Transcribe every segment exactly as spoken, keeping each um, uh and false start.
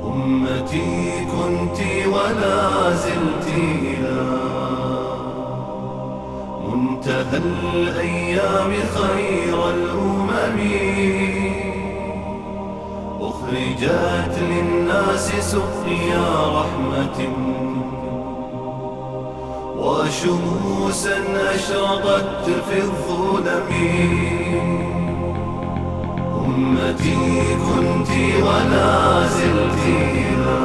أمتي كنت ولا زلت إلى منتهى الأيام خير الأمم، أخرجت للناس سقيا رحمة وشموسا أشرقت في الظلم. أمتي كنت ولا زلت إلى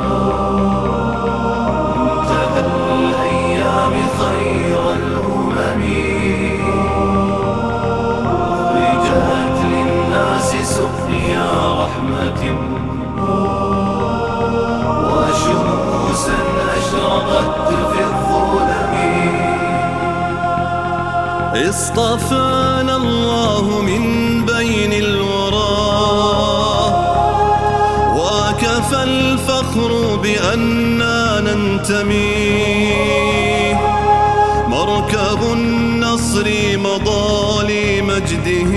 منتهى الأيام خير الأمم، أخرجت للناس سقيا رحمة وشموسا أشرقت في الظلم. اصطفانا الله من بين الورى، وكفى الفخر بأننا ننتمي. مركب النصر مضى لمجده،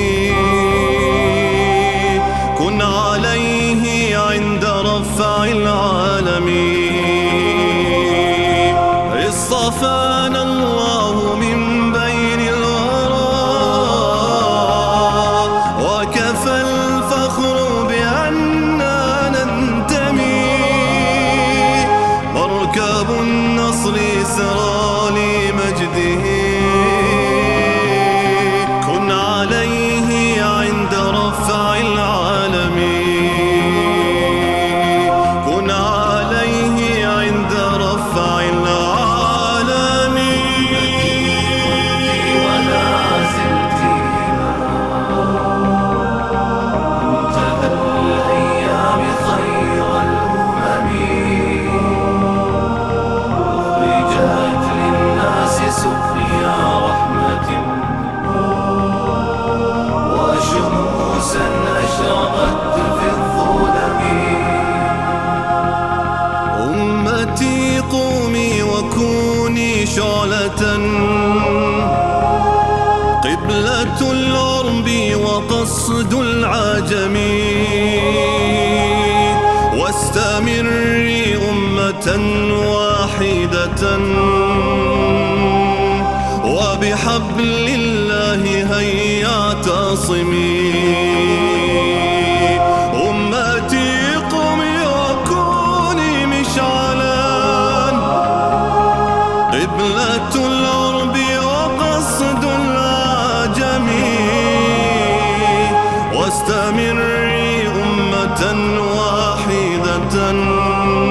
كن عليه عند رفع العالم. اصطفانا الله من بين الورى، وكفى الفخر بأننا ننتمي. مركب النصر سرى لمجده، كن عليه عند رفع العالم. كن عليه عند رفع العالم. أمتي قومي وكوني شعلة، قبلة العرب وقصد العجم. واستمري أمة واحدة، وبحبل الله هيا اعتصمي. أمتي قومي وكوني مشعلا، قبلة العرب وقصد العجم. واستمري أمة واحدة،